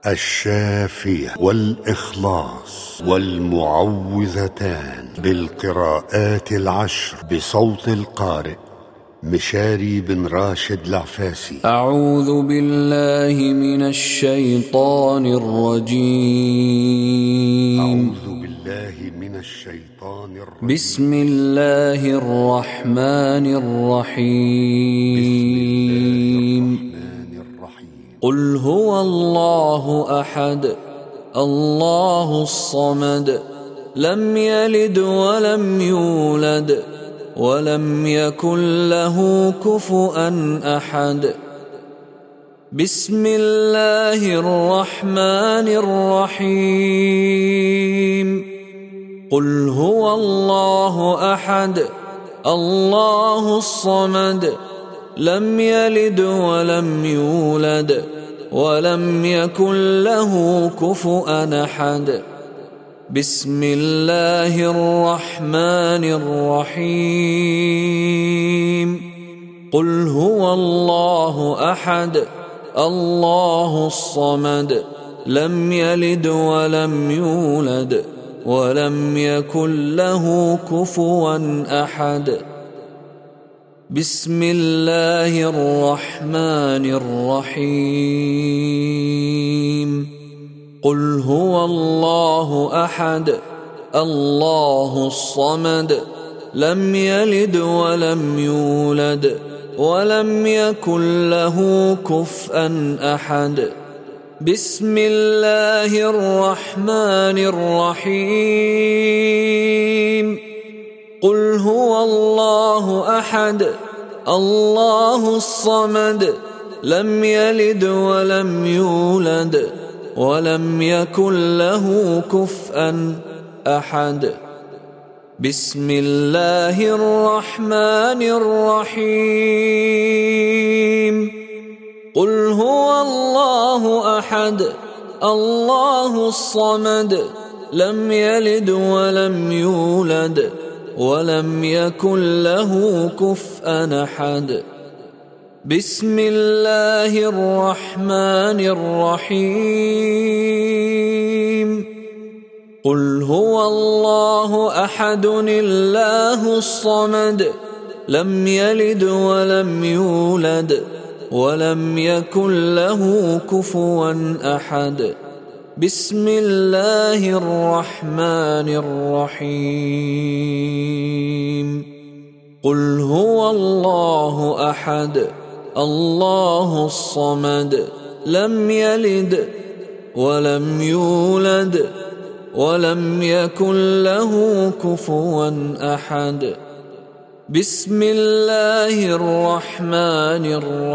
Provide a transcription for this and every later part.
الشافية والإخلاص والمعوذتان بالقراءات العشر بصوت القارئ مشاري بن راشد العفاسي. أعوذ بالله من الشيطان الرجيم. بسم الله الرحمن الرحيم. قل هو الله أحد الله الصمد لم يلد ولم يولد ولم يكن له كفؤا أحد. بسم الله الرحمن الرحيم. قل هو الله أحد الله الصمد لم يلد ولم يولد ولم يكن له كفؤا أحد. بسم الله الرحمن الرحيم. قل هو الله أحد الله الصمد لم يلد ولم يولد ولم يكن له كفوا أحد. بسم الله الرحمن الرحيم. قل هو الله أحد الله الصمد لم يلد ولم يولد ولم يكن له كفوا أحد. بسم الله الرحمن الرحيم. قل هو الله أحد الله الصمد لم يلد ولم يولد ولم يكن له كفوا أحد. بسم الله الرحمن الرحيم. قل هو الله أحد الله الصمد لم يلد ولم يولد ولم يكن له كفوا أحد. بسم الله الرحمن الرحيم. قل هو الله أحد الله الصمد لم يلد ولم يولد ولم يكن له كفوا أحد. بسم الله الرحمن الرحيم. قل هو الله أحد الله الصمد لم يلد ولم يولد ولم يكن له كفوا أحد. بسم الله الرحمن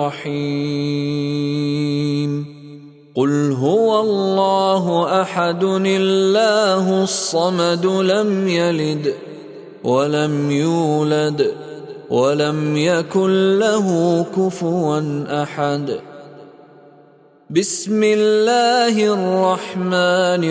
الرحيم. قل هو الله أحد الله الصمد لم يلد ولم يولد ولم يكن له كفوا أحد. بسم الله الرحمن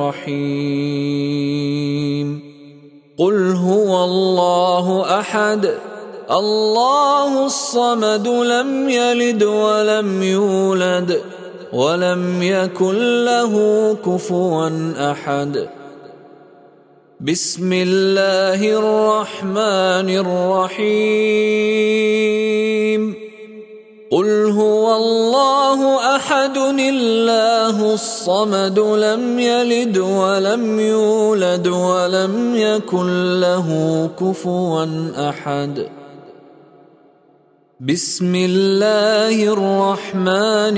الرحيم. قل هو الله أحد الله الصمد لم يلد ولم يولد ولم يكن له كفوا أحد. بسم الله الرحمن الرحيم. قل هو الله أحد الله الصمد لم يلد ولم يولد ولم يكن له كفوا أحد. بسم الله الرحمن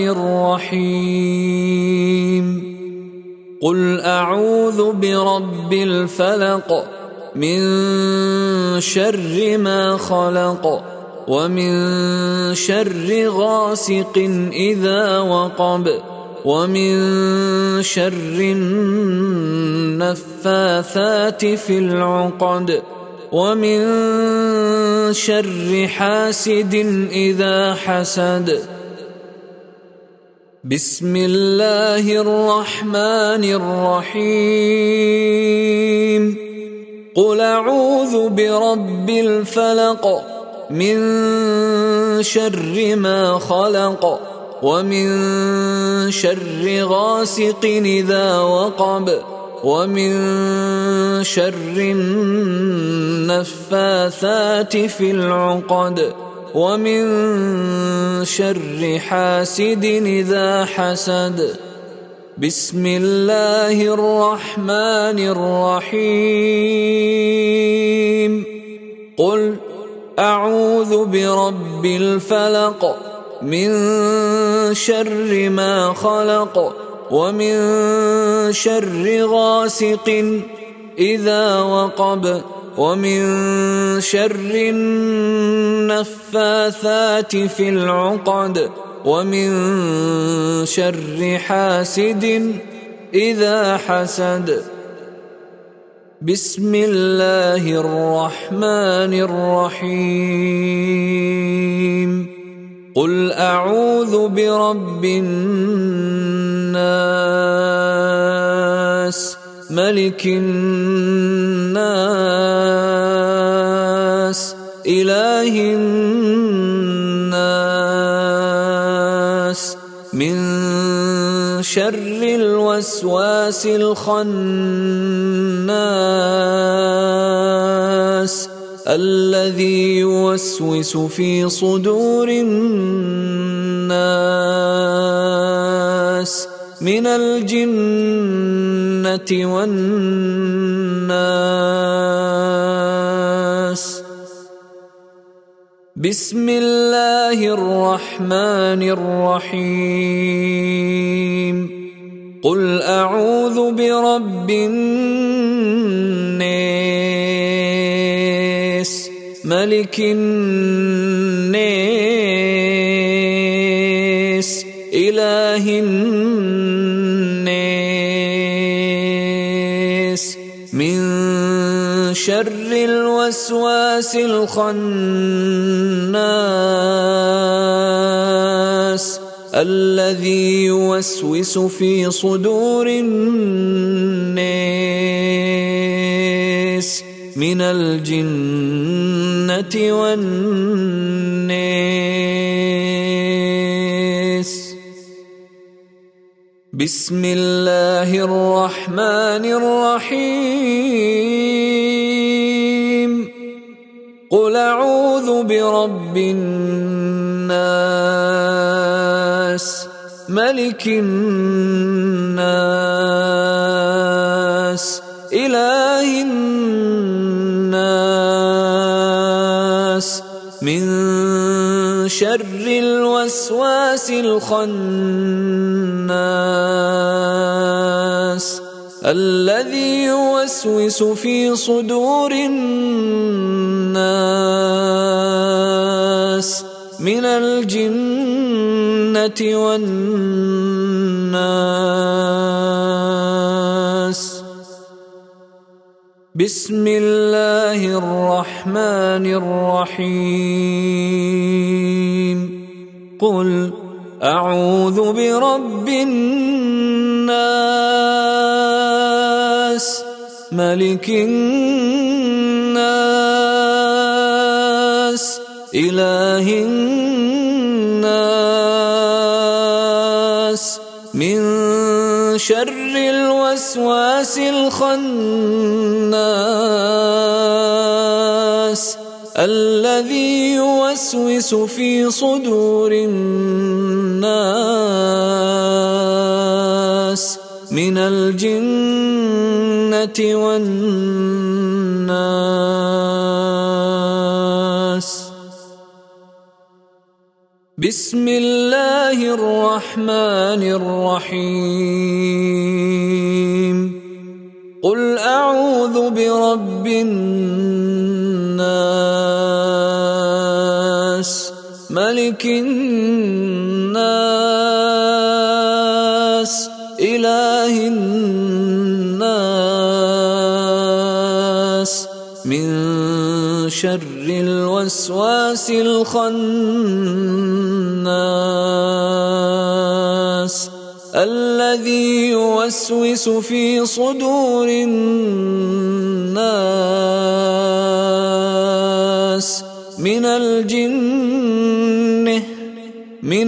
الرحيم. قل أعوذ برب الفلق من شر ما خلق ومن شر غاسق إذا وقب ومن شر النفاثات في العقد ومن شر حاسد إذا حسد. بسم الله الرحمن الرحيم. قل أعوذ برب الفلق من شر ما خلق ومن شر غاسق إذا وقب ومن شر النفاثات في العقد ومن شر حاسد إذا حسد. بسم الله الرحمن الرحيم. قل أعوذ برب الفلق من شر ما خلق ومن شر غاسق إذا وقب ومن شر النفاثات في العقد ومن شر حاسد إذا حسد. بسم الله الرحمن الرحيم. قل أعوذ برب الناس ملك الناس إله الناس من شر الوسواس الخناس الذي يوسوس في صدور الناس من الجنة والناس. بسم الله الرحمن الرحيم. قل أعوذ برب الناس ملك الناس إله الناس من شر الوسواس الخناس الذي يوسوس في صدور الناس من الجنة والناس. بسم الله الرحمن الرحيم. قل أعوذ برب الناس ملك الناس إله الناس من شر الوسواس الخناس الذي يوسوس في صدور الناس من الجنة والناس. بسم الله الرحمن الرحيم. قل أعوذ برب الناس ملك الناس إله الناس من شر الوسواس الخناس الذي يوسوس في صدور الناس من الجنة والناس. بسم الله الرحمن الرحيم. قل أعوذ برب الناس ملك الناس إله الناس من شر الوسواس الخناس الذي يوسوس في صدور الناس من الجنة من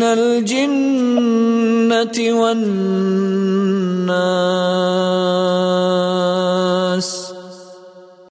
الجنة والناس.